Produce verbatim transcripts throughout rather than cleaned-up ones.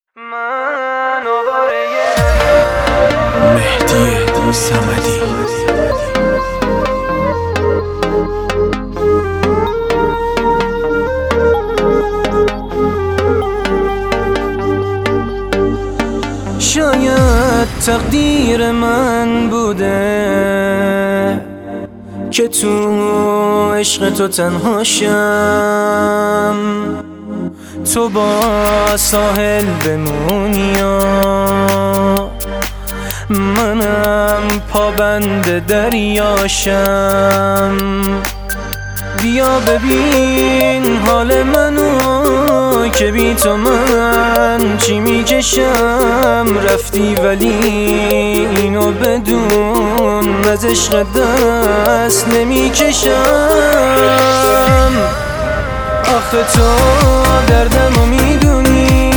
من آواره مهدی صمدی. شاید تقدیر من بوده که تو عشق تو تنها شم، تو با ساحل بمونی و منم پابند دریاشم. بیا ببین حال منو که بی تو من چی میکشم. رفتی ولی اینو بدون از عشق دست نمیکشم. آخه تو دردمو میدونی،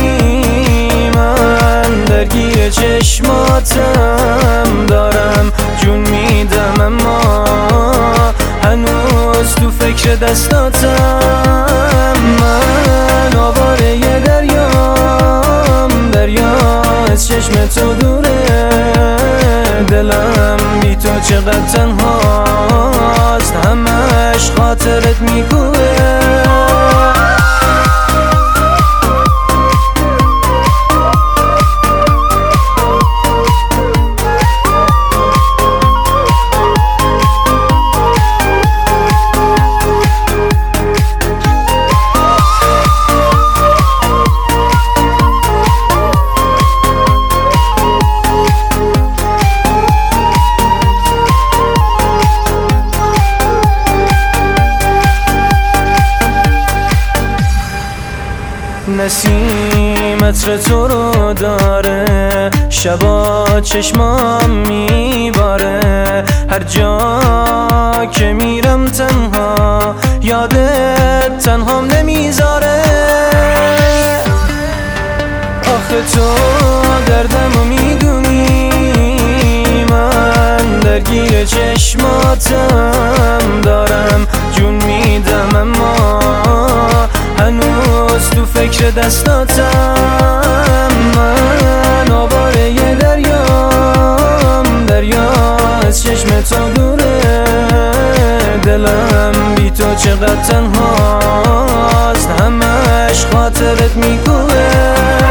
من درگیر چشماتم دارم جون میدم، اما هنوز تو فکر دستاتم. من آواره یه دریام، دریا از چشم تو دوره، دلم بی تو چقدر تنهاست، همش خاطرت میگوه. نسیم عطر تو رو داره، شبا چشمام میباره، هر جا که میرم تنها یادت تنهام نمیذاره. آخه تو دردمو میدونی، من درگیر چشماتم دارم جون میدم، اما هنوز تو فکر دستاتم. من آواره یه دریام، دریا از چشم تو دوره، دلم بی تو چقدر تنهاست، همش خاطرت میگوه.